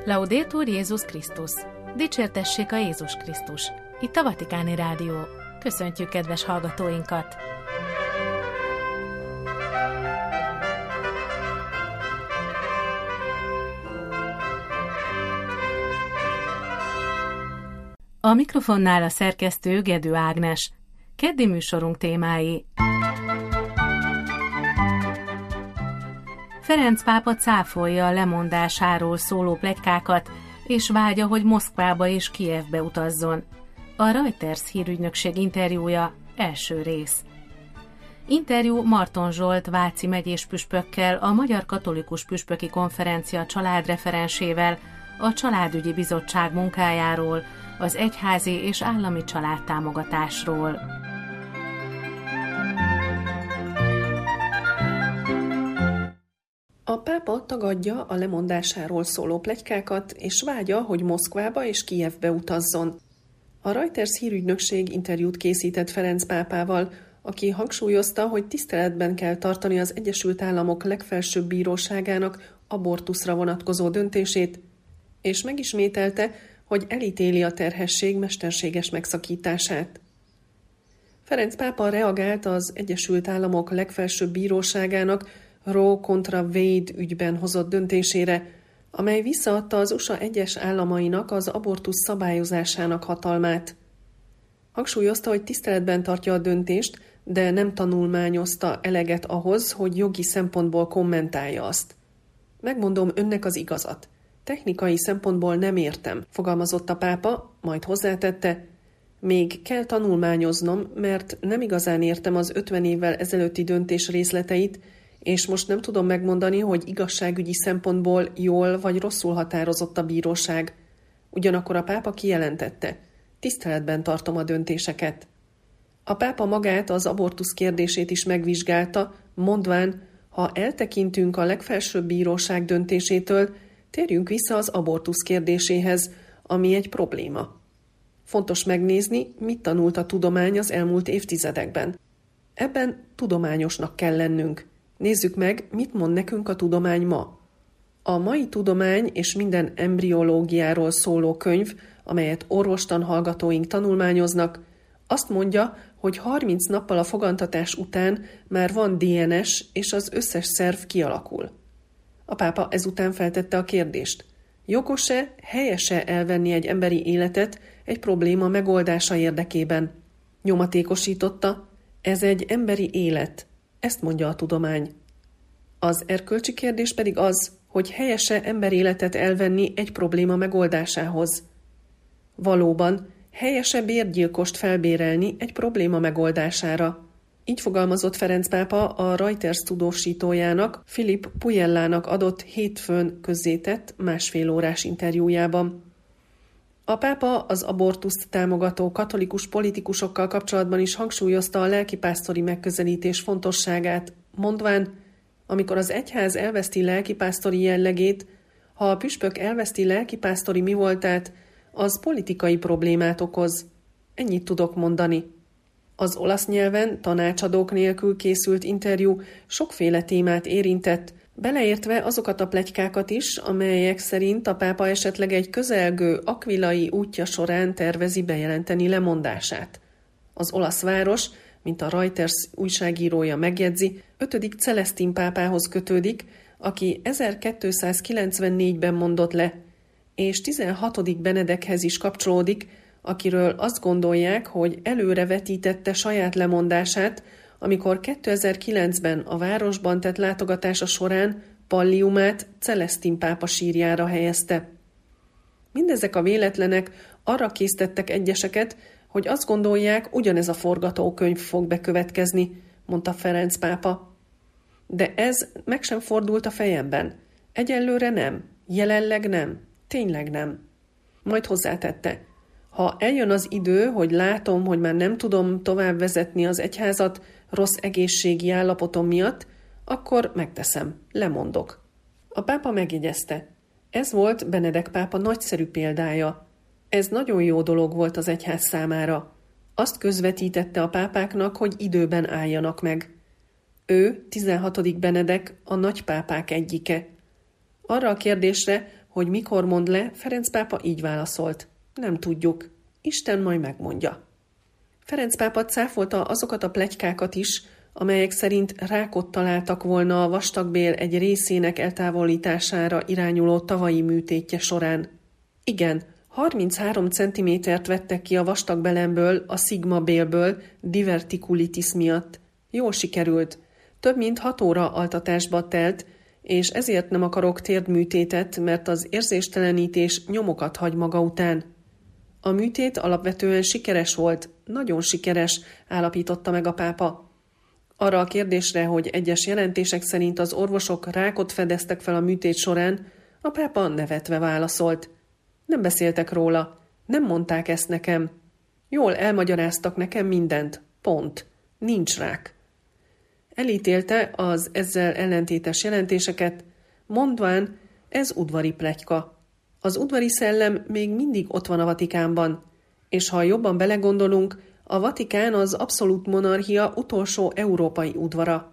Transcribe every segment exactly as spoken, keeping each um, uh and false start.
Laudetur Jézus Krisztus! Dicsértessék a Jézus Krisztus! Itt a Vatikáni Rádió. Köszöntjük kedves hallgatóinkat! A mikrofonnál a szerkesztő Gedő Ágnes. Keddi műsorunk témái: Ferenc pápa cáfolja a lemondásáról szóló pletykákat, és vágya, hogy Moszkvába és Kijevbe utazzon. A Reuters hírügynökség interjúja, első rész. Interjú Marton Zsolt váci megyés püspökkel, a Magyar Katolikus Püspöki Konferencia családreferensével, a Családügyi Bizottság munkájáról, az egyházi és állami családtámogatásról. A pápa tagadja a lemondásáról szóló pletykákat, és vágya, hogy Moszkvába és Kijevbe utazzon. A Reuters hírügynökség interjút készített Ferenc pápával, aki hangsúlyozta, hogy tiszteletben kell tartani az Egyesült Államok legfelsőbb bíróságának abortuszra vonatkozó döntését, és megismételte, hogy elítéli a terhesség mesterséges megszakítását. Ferenc pápa reagált az Egyesült Államok legfelsőbb bíróságának Roe kontra Wade ügyben hozott döntésére, amely visszaadta az u es á egyes államainak az abortusz szabályozásának hatalmát. Hangsúlyozta, hogy tiszteletben tartja a döntést, de nem tanulmányozta eleget ahhoz, hogy jogi szempontból kommentálja azt. Megmondom önnek az igazat. Technikai szempontból nem értem, fogalmazott a pápa, majd hozzátette, még kell tanulmányoznom, mert nem igazán értem az ötven évvel ezelőtti döntés részleteit, és most nem tudom megmondani, hogy igazságügyi szempontból jól vagy rosszul határozott a bíróság. Ugyanakkor a pápa kijelentette, tiszteletben tartom a döntéseket. A pápa magát, az abortusz kérdését is megvizsgálta, mondván, ha eltekintünk a legfelsőbb bíróság döntésétől, térjünk vissza az abortusz kérdéséhez, ami egy probléma. Fontos megnézni, mit tanult a tudomány az elmúlt évtizedekben. Ebben tudományosnak kell lennünk. Nézzük meg, mit mond nekünk a tudomány ma. A mai tudomány és minden embriológiáról szóló könyv, amelyet orvostan hallgatóink tanulmányoznak, azt mondja, hogy harminc nappal a fogantatás után már van dé en es, és az összes szerv kialakul. A pápa ezután feltette a kérdést. Jogos-e, helyes-e elvenni egy emberi életet egy probléma megoldása érdekében? Nyomatékosította, ez egy emberi élet. Ezt mondja a tudomány. Az erkölcsi kérdés pedig az, hogy helyes-e emberéletet elvenni egy probléma megoldásához. Valóban, helyes-e bérgyilkost felbérelni egy probléma megoldására? Így fogalmazott Ferenc pápa a Reuters tudósítójának, Philip Pujellának adott hétfőn közzétett másfél órás interjújában. A pápa az abortuszt támogató katolikus politikusokkal kapcsolatban is hangsúlyozta a lelkipásztori megközelítés fontosságát, mondván, amikor az egyház elveszti lelkipásztori jellegét, ha a püspök elveszti lelkipásztori mivoltát, az politikai problémát okoz. Ennyit tudok mondani. Az olasz nyelven tanácsadók nélkül készült interjú sokféle témát érintett, beleértve azokat a pletykákat is, amelyek szerint a pápa esetleg egy közelgő akvilai útja során tervezi bejelenteni lemondását. Az olasz város, mint a Reuters újságírója megjegyzi, ötödik Celesztin pápához kötődik, aki ezerkétszázkilencvennégyben mondott le, és tizenhatodik Benedekhez is kapcsolódik, akiről azt gondolják, hogy előre vetítette saját lemondását, amikor kétezer-kilencben a városban tett látogatása során palliumát Celesztin pápa sírjára helyezte. Mindezek a véletlenek arra késztettek egyeseket, hogy azt gondolják, ugyanez a forgatókönyv fog bekövetkezni, mondta Ferenc pápa. De ez meg sem fordult a fejemben. Egyelőre nem, jelenleg nem, tényleg nem. Majd hozzátette. Ha eljön az idő, hogy látom, hogy már nem tudom tovább vezetni az egyházat rossz egészségi állapotom miatt, akkor megteszem, lemondok. A pápa megjegyezte. Ez volt Benedek pápa nagyszerű példája. Ez nagyon jó dolog volt az egyház számára. Azt közvetítette a pápáknak, hogy időben álljanak meg. Ő, tizenhatodik Benedek, a nagypápák egyike. Arra a kérdésre, Hogy mikor mond le, Ferenc pápa így válaszolt. Nem tudjuk. Isten majd megmondja. Ferenc pápa cáfolta azokat a pletykákat is, amelyek szerint rákot találtak volna a vastagbél egy részének eltávolítására irányuló tavalyi műtétje során. Igen, harminchárom centimétert vettek ki a vastagbelemből, a szigmabélből divertikulitis miatt. Jól sikerült. Több mint hat óra altatásba telt, és ezért nem akarok térdműtétet, mert az érzéstelenítés nyomokat hagy maga után. A műtét alapvetően sikeres volt, nagyon sikeres, állapította meg a pápa. Arra a kérdésre, hogy egyes jelentések szerint az orvosok rákot fedeztek fel a műtét során, a pápa nevetve válaszolt. Nem beszéltek róla, nem mondták ezt nekem. Jól elmagyaráztak nekem mindent, pont. Nincs rák. Elítélte az ezzel ellentétes jelentéseket, mondván, ez udvari pletyka. Az udvari szellem még mindig ott van a Vatikánban, és ha jobban belegondolunk, a Vatikán az abszolút monarchia utolsó európai udvara.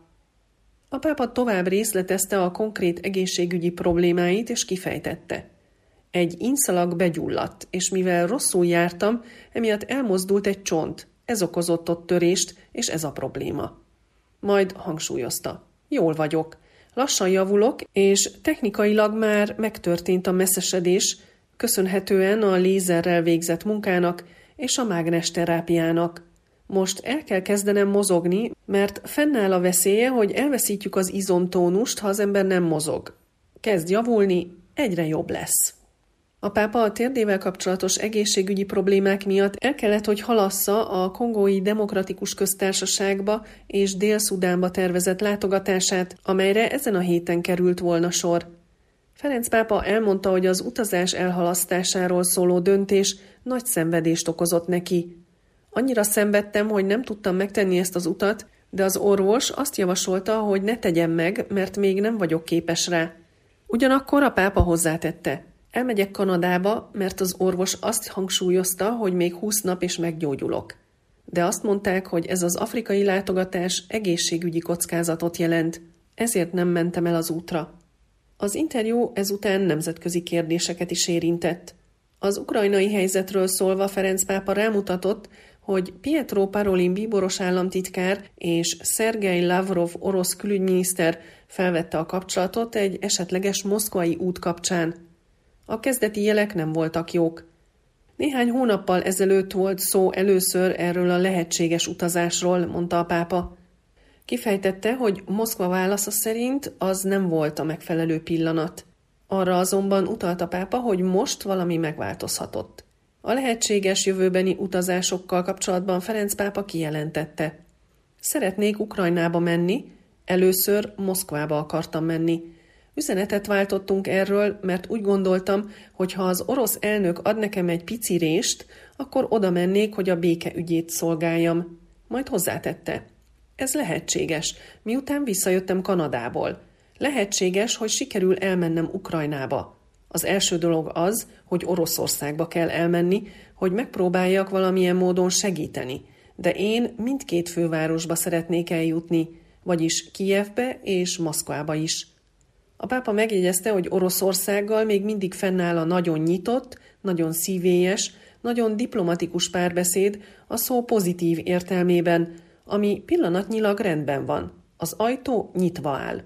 A pápa tovább részletezte a konkrét egészségügyi problémáit, és kifejtette. Egy inszalag begyulladt, és mivel rosszul jártam, emiatt elmozdult egy csont. Ez okozott ott törést, és ez a probléma. Majd hangsúlyozta. Jól vagyok. Lassan javulok, és technikailag már megtörtént a messzesedés, köszönhetően a lézerrel végzett munkának és a mágnesterápiának. Most el kell kezdenem mozogni, mert fennáll a veszélye, hogy elveszítjük az izomtónust, ha az ember nem mozog. Kezd javulni, egyre jobb lesz. A pápa a térdével kapcsolatos egészségügyi problémák miatt el kellett, hogy halassza a Kongói Demokratikus Köztársaságba és Dél-Szudánba tervezett látogatását, amelyre ezen a héten került volna sor. Ferenc pápa elmondta, hogy az utazás elhalasztásáról szóló döntés nagy szenvedést okozott neki. Annyira szenvedtem, hogy nem tudtam megtenni ezt az utat, de az orvos azt javasolta, hogy ne tegyem meg, mert még nem vagyok képes rá. Ugyanakkor a pápa hozzátette. Elmegyek Kanadába, mert az orvos azt hangsúlyozta, hogy még húsz nap és meggyógyulok. De azt mondták, hogy ez az afrikai látogatás egészségügyi kockázatot jelent, ezért nem mentem el az útra. Az interjú ezután nemzetközi kérdéseket is érintett. Az ukrajnai helyzetről szólva Ferenc pápa rámutatott, hogy Pietro Parolin bíboros államtitkár és Szergej Lavrov orosz külügyminiszter felvette a kapcsolatot egy esetleges moszkvai út kapcsán. A kezdeti jelek nem voltak jók. Néhány hónappal ezelőtt volt szó először erről a lehetséges utazásról, mondta a pápa. Kifejtette, hogy Moszkva válasza szerint az nem volt a megfelelő pillanat. Arra azonban utalt a pápa, hogy most valami megváltozhatott. A lehetséges jövőbeni utazásokkal kapcsolatban Ferenc pápa kijelentette. Szeretnék Ukrajnába menni, először Moszkvába akartam menni. Üzenetet váltottunk erről, mert úgy gondoltam, hogy ha az orosz elnök ad nekem egy pici rést, akkor oda mennék, hogy a béke ügyét szolgáljam. Majd hozzátette. Ez lehetséges, miután visszajöttem Kanadából. Lehetséges, hogy sikerül elmennem Ukrajnába. Az első dolog az, hogy Oroszországba kell elmenni, hogy megpróbáljak valamilyen módon segíteni. De én mindkét fővárosba szeretnék eljutni, vagyis Kijevbe és Moszkvába is. A pápa megjegyezte, hogy Oroszországgal még mindig fennáll a nagyon nyitott, nagyon szívélyes, nagyon diplomatikus párbeszéd a szó pozitív értelmében, ami pillanatnyilag rendben van. Az ajtó nyitva áll.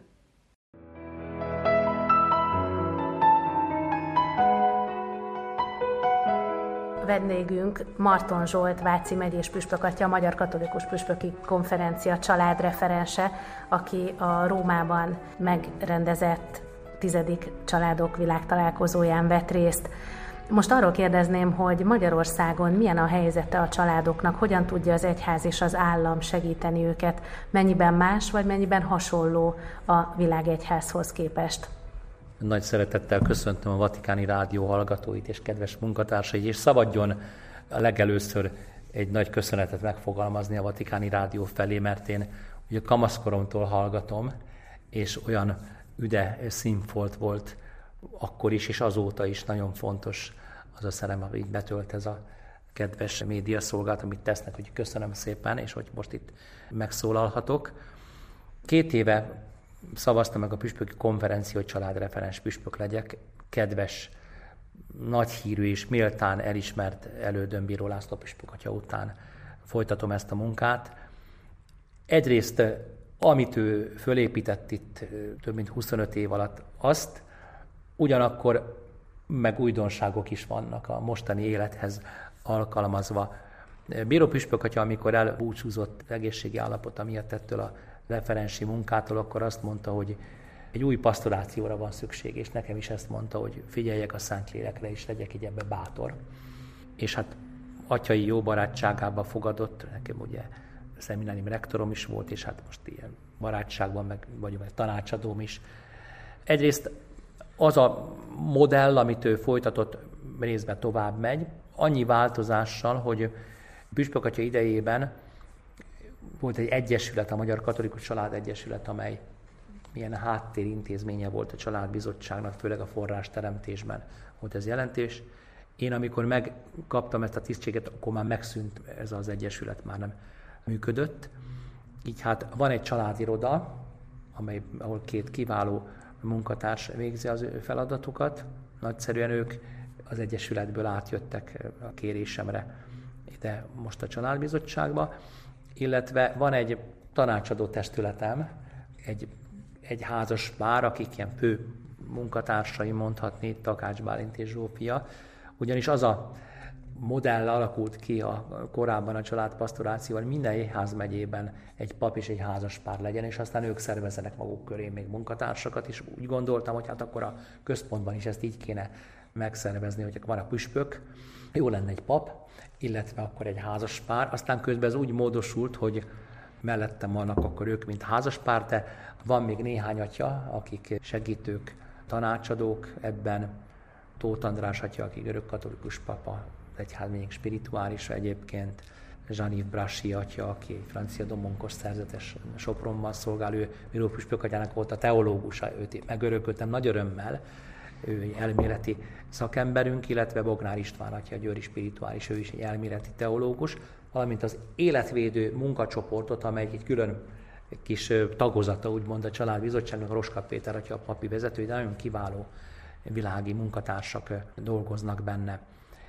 Vendégünk Marton Zsolt, Váci megyés püspök atya, a Magyar Katolikus Püspöki Konferencia családreferense, aki a Rómában megrendezett tizedik családok világtalálkozóján vett részt. Most arról kérdezném, hogy Magyarországon milyen a helyzete a családoknak, hogyan tudja az egyház és az állam segíteni őket, mennyiben más vagy mennyiben hasonló a világegyházhoz képest. Nagy szeretettel köszöntöm a Vatikáni Rádió hallgatóit és kedves munkatársait, és szabadjon a legelőször egy nagy köszönetet megfogalmazni a Vatikáni Rádió felé, mert én ugye kamaszkoromtól hallgatom, és olyan üde színfolt volt akkor is, és azóta is nagyon fontos az a szerem, amit betölt ez a kedves médiaszolgálat, amit tesznek, hogy köszönöm szépen, és hogy most itt megszólalhatok. Két éve szavazta meg a püspöki konferencia, hogy családreferens püspök legyek. kedves, nagyhírű és méltán elismert elődöm Bíró László püspök atya után folytatom ezt a munkát. Egyrészt, amit ő fölépített itt több mint huszonöt év alatt, azt ugyanakkor meg újdonságok is vannak a mostani élethez alkalmazva. Bíró püspök atya, amikor elbúcsúzott egészségi állapota miatt ettől a referensi munkától, akkor azt mondta, hogy egy új pasztorációra van szükség, és nekem is ezt mondta, hogy figyeljek a Szentlélekre, és legyek így ebbe bátor. És hát atyai jó barátságába fogadott, nekem ugye szeminárium rektorom is volt, és hát most ilyen barátságban meg vagyok, egy tanácsadóm is. Egyrészt az a modell, amit ő folytatott, részben tovább megy, annyi változással, hogy püspök atya idejében volt egy egyesület, a Magyar Katolikus Család Egyesület, amely milyen háttérintézménye volt a családbizottságnak, főleg a forrásteremtésben volt ez jelentés. Én amikor megkaptam ezt a tisztséget, akkor már megszűnt ez az egyesület, már nem működött. Így hát van egy családiroda, amely, ahol két kiváló munkatárs végzi az ő feladatukat. Nagyszerűen ők az egyesületből átjöttek a kérésemre ide most a családbizottságba, illetve van egy tanácsadó testületem, egy, egy házas pár, akik ilyen fő munkatársai mondhatni, Takács Bálint és Zsófia, ugyanis az a modell alakult ki a, korábban a családpastorációval, minden egyházmegyében egy pap és egy házaspár legyen, és aztán ők szervezzenek maguk köré még munkatársakat, és úgy gondoltam, hogy hát akkor a központban is ezt így kéne megszervezni, hogy van a püspök, jó lenne egy pap, illetve akkor egy házaspár, aztán közben ez úgy módosult, hogy mellettem vannak akkor ők, mint házaspár, de van még néhány atya, akik segítők, tanácsadók ebben, Tóth András atya, aki görögkatolikus papa, egyházmegyénk spirituálisa egyébként, Jean-Yves Brassi atya, aki egy francia domonkos szerzetes Sopronban szolgál, ő Bíró püspök atyának volt a teológusa, őt megörököltem nagy örömmel, ő egy elméleti szakemberünk, illetve Bognár István atya, a győri spirituális, ő is egy elméleti teológus, valamint az életvédő munkacsoportot, amely egy külön kis tagozata, úgymond a családbizottságnak, a Roska Péter atya, a papi vezető, de nagyon kiváló világi munkatársak dolgoznak benne.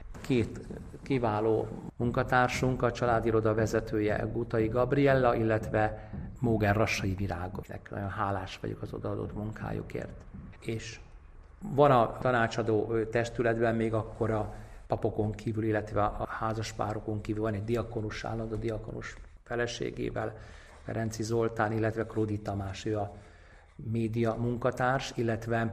Két kiváló munkatársunk, a családiroda vezetője Gutai Gabriella, illetve Móger Rassai Virágoknak. Nagyon hálás vagyok az odaadott munkájukért. És van a tanácsadó testületben még akkor a papokon kívül, illetve a házaspárokon kívül van egy diakonus, állandó diakonus feleségével, Ferenci Zoltán, illetve Krudi Tamás, ő a média munkatárs, illetve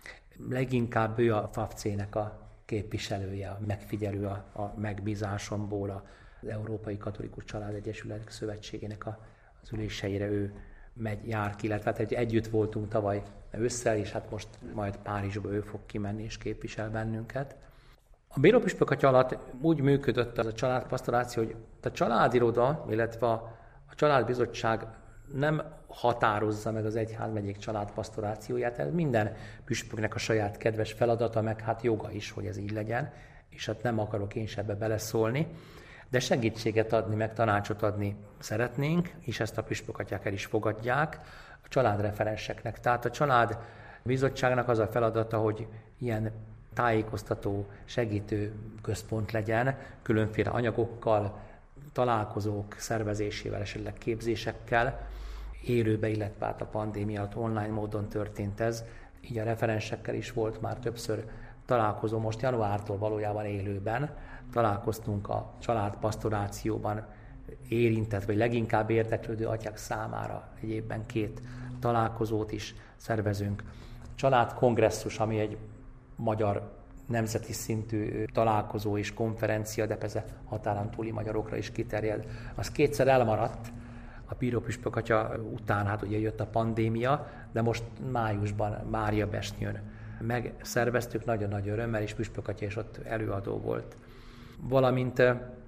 leginkább ő a FAFC-nek a képviselője, a megfigyelő a, a megbízásomból az Európai Katolikus Családegyesületek Szövetségének a, az üléseire ő megy, jár ki, illetve hát együtt voltunk tavaly ősszel, és hát most majd Párizsba ő fog kimenni és képvisel bennünket. A Bíró püspök atya alatt úgy működött az a családpastoráció, hogy a családiroda, illetve a, a családbizottság nem határozza meg az egyházmegyék családpastorációját, ez minden püspöknek a saját kedves feladata, meg hát joga is, hogy ez így legyen, és hát nem akarok én se ebbe beleszólni, de segítséget adni, meg tanácsot adni szeretnénk, és ezt a püspökatyák el is fogadják a családreferenseknek. Tehát a családbizottságnak az a feladata, hogy ilyen tájékoztató, segítő központ legyen, különféle anyagokkal, találkozók szervezésével, esetleg képzésekkel, élőbe, illetve hát a pandémia alatt online módon történt ez, így a referensekkel is volt már többször találkozó, most januártól valójában élőben találkoztunk a családpastorációban érintett, vagy leginkább érdeklődő atyák számára egy évben két találkozót is szervezünk. Családkongresszus, ami egy magyar nemzeti szintű találkozó és konferencia, de persze határon túli magyarokra is kiterjed. Az kétszer elmaradt, a Bíró püspök atya után, hát ugye jött a pandémia, de most májusban Mária Besnyőn megszerveztük nagyon nagy örömmel, és püspök atya is ott előadó volt. Valamint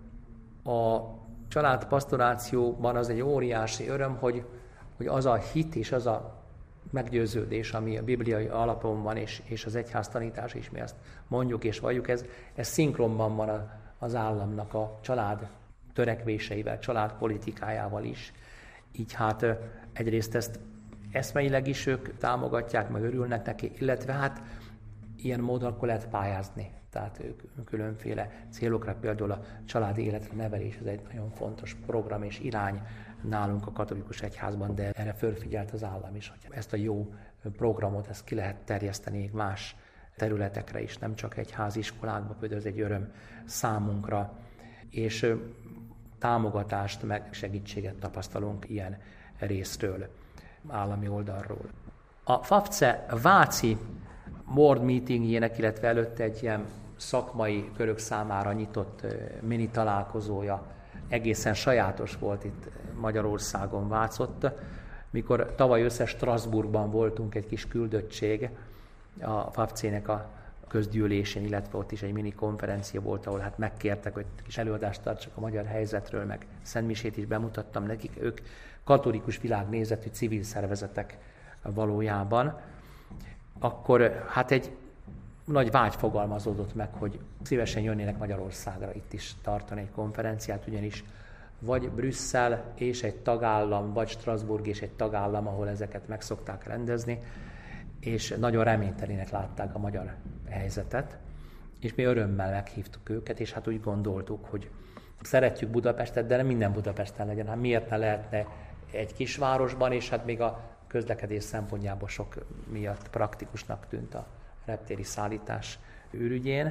a családpastorációban az egy óriási öröm, hogy, hogy az a hit és az a meggyőződés, ami a bibliai alapon van, és, és az egyház tanítás is, mi ezt mondjuk és valljuk, ez, ez szinkronban van a, az államnak a család törekvéseivel, család politikájával is. Így hát egyrészt ezt eszmeileg is ők támogatják, meg örülnek neki, illetve hát ilyen módon akkor lehet pályázni. Tehát különféle célokra, például a családi életre nevelés, ez egy nagyon fontos program és irány nálunk a katolikus egyházban, de erre fölfigyelt az állam is, hogy ezt a jó programot ezt ki lehet terjeszteni más területekre is, nem csak egyházi iskolákba, például ez egy öröm számunkra, és támogatást, meg segítséget tapasztalunk ilyen részről, állami oldalról. A FAFCE Váci board meetingjének, illetve előtte egy ilyen szakmai körök számára nyitott mini találkozója egészen sajátos volt itt Magyarországon, Vácott, mikor tavaly összes Strasbourgban voltunk egy kis küldöttség a FAFCE-nek a közgyűlésén, illetve ott is egy mini konferencia volt, ahol hát megkértek, hogy kis előadást tartsak a magyar helyzetről, meg szentmisét is bemutattam nekik. Ők katolikus világnézetű civil szervezetek valójában. Akkor hát egy nagy vágy fogalmazódott meg, hogy szívesen jönnének Magyarországra itt is tartani egy konferenciát, ugyanis vagy Brüsszel és egy tagállam, vagy Strasbourg és egy tagállam, ahol ezeket meg szokták rendezni, és nagyon reménytelinek látták a magyar helyzetet, és mi örömmel meghívtuk őket, és hát úgy gondoltuk, hogy szeretjük Budapestet, de nem minden Budapesten legyen. Hát miért ne lehetne egy kisvárosban, és hát még a közlekedés szempontjából sok miatt praktikusnak tűnt a reptéri szállítás ürügyén.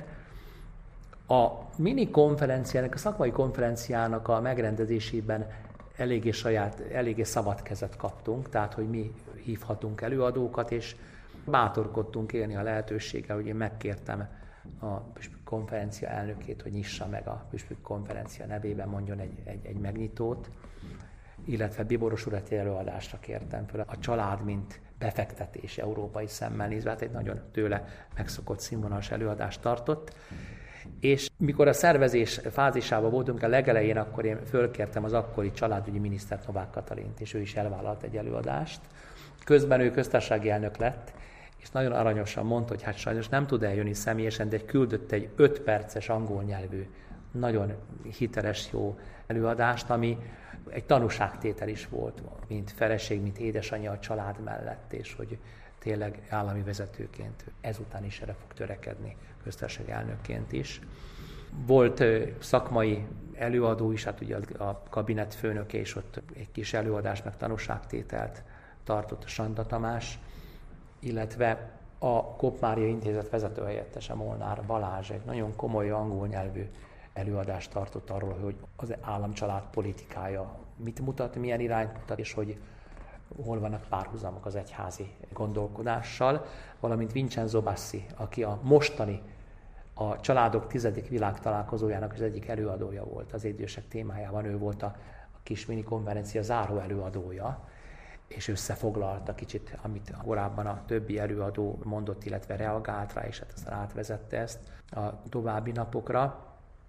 A mini konferenciának, a szakmai konferenciának a megrendezésében eléggé saját, eléggé szabad kezet kaptunk, tehát hogy mi hívhatunk előadókat, és bátorkodtunk élni a lehetőséggel, hogy én megkértem a püspök konferencia elnökét, hogy nyissa meg a püspök konferencia nevében, mondjon egy, egy, egy megnyitót, illetve Bíboros urat egy előadásra kértem fel. A család, mint befektetés európai szemmel nézve, hát egy nagyon tőle megszokott színvonalas előadást tartott. És mikor a szervezés fázisában voltunk a legelején, akkor én fölkértem az akkori családügyi minisztert, Novák Katalint, és ő is elvállalt egy előadást. Közben ő köztársasági elnök lett, és nagyon aranyosan mondta, hogy hát sajnos nem tud eljönni személyesen, de küldött egy öt perces angol nyelvű, nagyon hiteles, jó előadást, ami egy tanúságtétel is volt, mint feleség, mint édesanyja a család mellett, és hogy tényleg állami vezetőként ezután is erre fog törekedni, köztársasági elnökként is. Volt szakmai előadó is, hát ugye a kabinet főnöke, és ott egy kis előadás, meg tanúságtételt tartott a Sanda Tamás, illetve a Kopp-Mária Intézet vezetőhelyettese, Molnár Balázs egy nagyon komoly angol nyelvű előadást tartott arról, hogy az államcsalád politikája mit mutat, milyen irányt mutat, és hogy hol vannak párhuzamok az egyházi gondolkodással, valamint Vincenzo Bassi, aki a mostani a Családok tizedik világtalálkozójának az egyik előadója volt az idősek témájában, ő volt a, a kis mini konferencia záró előadója, és összefoglalta kicsit, amit korábban a többi előadó mondott, illetve reagált rá, és hát aztán átvezette ezt a további napokra.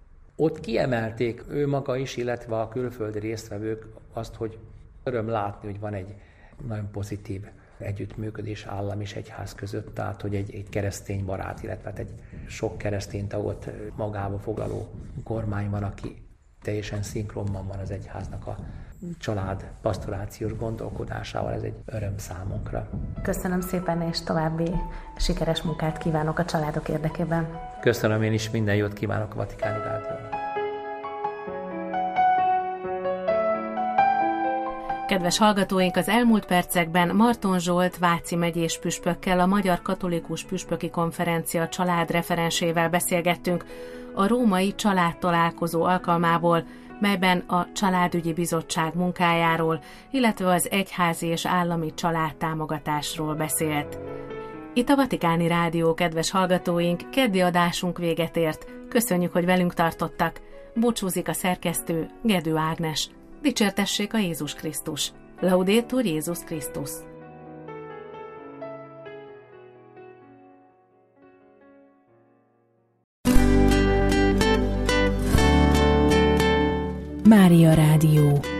Ott kiemelték ő maga is, illetve a külföldi résztvevők azt, hogy öröm látni, hogy van egy nagyon pozitív együttműködés állam és egyház között, tehát hogy egy, egy keresztény barát, illetve egy sok keresztény tagot magába foglaló kormány van, aki teljesen szinkronban van az egyháznak a család pastorációs gondolkodásával, ez egy öröm számunkra. Köszönöm szépen, és további sikeres munkát kívánok a családok érdekében. Köszönöm, én is minden jót kívánok a Vatikáni Rádiónak. Kedves hallgatóink, az elmúlt percekben Marton Zsolt Váci megyés püspökkel, a Magyar Katolikus Püspöki Konferencia család referensével beszélgettünk a római családtalálkozó alkalmából, melyben a Családügyi Bizottság munkájáról, illetve az egyházi és állami családtámogatásról beszélt. Itt a Vatikáni Rádió, kedves hallgatóink, keddi adásunk véget ért. Köszönjük, hogy velünk tartottak. Búcsúzik a szerkesztő, Gedő Ágnes. Dicsértessék a Jézus Krisztus! Laudetur Jézus Krisztus! Mária Rádió.